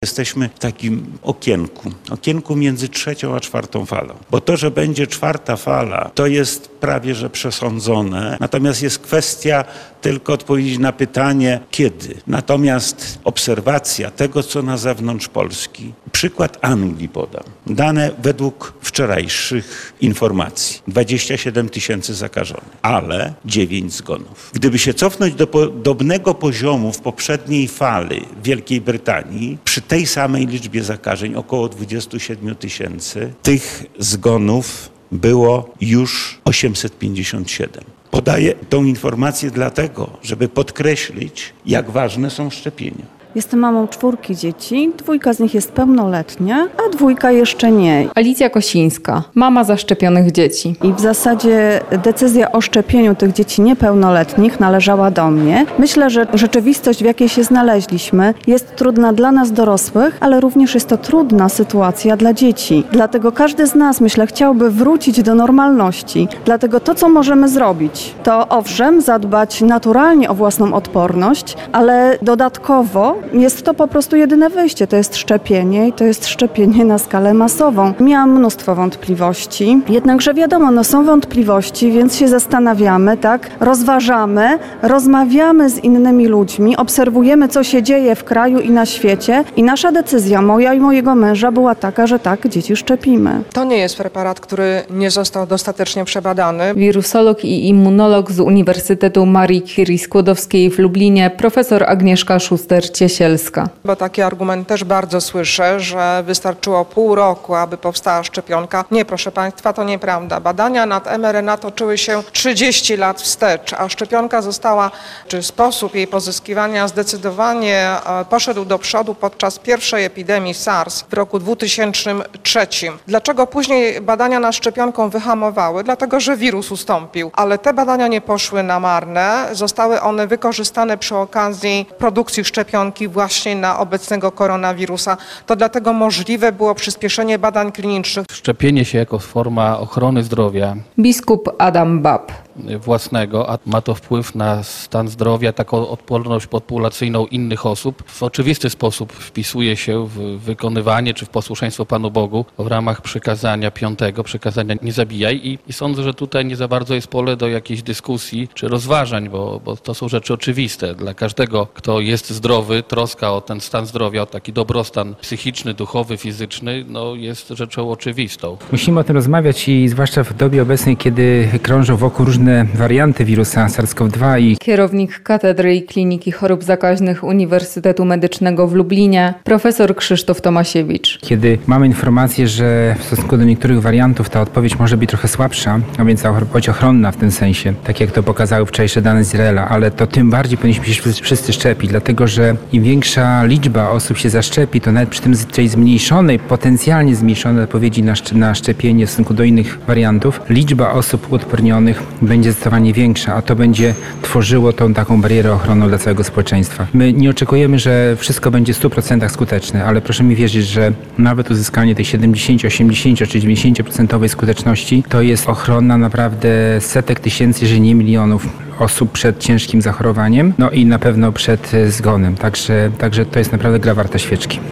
Jesteśmy w takim okienku między trzecią a czwartą falą. Bo to, że będzie czwarta fala, to jest prawie że przesądzone. Natomiast jest kwestia tylko odpowiedzi na pytanie, kiedy. Natomiast obserwacja tego, co na zewnątrz Polski. Przykład Anglii podam. Dane według wczorajszych informacji. 27 000 zakażonych, ale 9 zgonów. Gdyby się cofnąć do podobnego poziomu w poprzedniej fali w Wielkiej Brytanii, przy tej samej liczbie zakażeń, około 27 000, tych zgonów było już 857. Podaję tą informację dlatego, żeby podkreślić, jak ważne są szczepienia. Jestem mamą 4 dzieci, 2 z nich jest pełnoletnia, a 2 jeszcze nie. Alicja Kosińska, mama zaszczepionych dzieci. I w zasadzie decyzja o szczepieniu tych dzieci niepełnoletnich należała do mnie. Myślę, że rzeczywistość, w jakiej się znaleźliśmy, jest trudna dla nas dorosłych, ale również jest to trudna sytuacja dla dzieci. Dlatego każdy z nas, myślę, chciałby wrócić do normalności. Dlatego to, co możemy zrobić, to owszem, zadbać naturalnie o własną odporność, ale dodatkowo jest to po prostu jedyne wyjście. To jest szczepienie i to jest szczepienie na skalę masową. Miałam mnóstwo wątpliwości, jednakże wiadomo, są wątpliwości, więc się zastanawiamy, tak? Rozważamy, rozmawiamy z innymi ludźmi, obserwujemy, co się dzieje w kraju i na świecie i nasza decyzja, moja i mojego męża, była taka, że tak, dzieci szczepimy. To nie jest preparat, który nie został dostatecznie przebadany. Wirusolog i immunolog z Uniwersytetu Marii Curie Skłodowskiej w Lublinie, profesor Agnieszka Szuster-Ciesielska. Bo taki argument też bardzo słyszę, że wystarczyło pół roku, aby powstała szczepionka. Nie, proszę Państwa, to nieprawda. Badania nad mRNA toczyły się 30 lat wstecz, a szczepionka została, czy sposób jej pozyskiwania zdecydowanie poszedł do przodu podczas pierwszej epidemii SARS w roku 2003. Dlaczego później badania nad szczepionką wyhamowały? Dlatego, że wirus ustąpił. Ale te badania nie poszły na marne. Zostały one wykorzystane przy okazji produkcji szczepionki właśnie na obecnego koronawirusa. To dlatego możliwe było przyspieszenie badań klinicznych. Szczepienie się jako forma ochrony zdrowia Biskup Adam Bab. własnego, a ma to wpływ na stan zdrowia, taką odporność populacyjną innych osób. W oczywisty sposób wpisuje się w wykonywanie czy w posłuszeństwo Panu Bogu w ramach przykazania 5, przykazania nie zabijaj i sądzę, że tutaj nie za bardzo jest pole do jakiejś dyskusji czy rozważań, bo to są rzeczy oczywiste. Dla każdego, kto jest zdrowy, troska o ten stan zdrowia, o taki dobrostan psychiczny, duchowy, fizyczny, jest rzeczą oczywistą. Musimy o tym rozmawiać i zwłaszcza w dobie obecnej, kiedy krążą wokół różne warianty wirusa SARS-CoV-2 i Kierownik Katedry i Kliniki Chorób Zakaźnych Uniwersytetu Medycznego w Lublinie, profesor Krzysztof Tomasiewicz. kiedy mamy informację, że w stosunku do niektórych wariantów ta odpowiedź może być trochę słabsza, a więc odpowiedź ochronna w tym sensie, tak jak to pokazały wczorajsze dane z Izraela, ale to tym bardziej powinniśmy się wszyscy szczepić, dlatego że im większa liczba osób się zaszczepi, to nawet przy tym tej zmniejszonej, potencjalnie zmniejszonej odpowiedzi na szczepienie w stosunku do innych wariantów, liczba osób uodpornionych będzie zdecydowanie większa, a to będzie tworzyło tą taką barierę ochronną dla całego społeczeństwa. My nie oczekujemy, że wszystko będzie w 100% skuteczne, ale proszę mi wierzyć, że nawet uzyskanie tej 70, 80 czy 90% skuteczności to jest ochrona naprawdę setek tysięcy, jeżeli nie milionów osób przed ciężkim zachorowaniem, i na pewno przed zgonem. Także to jest naprawdę gra warta świeczki.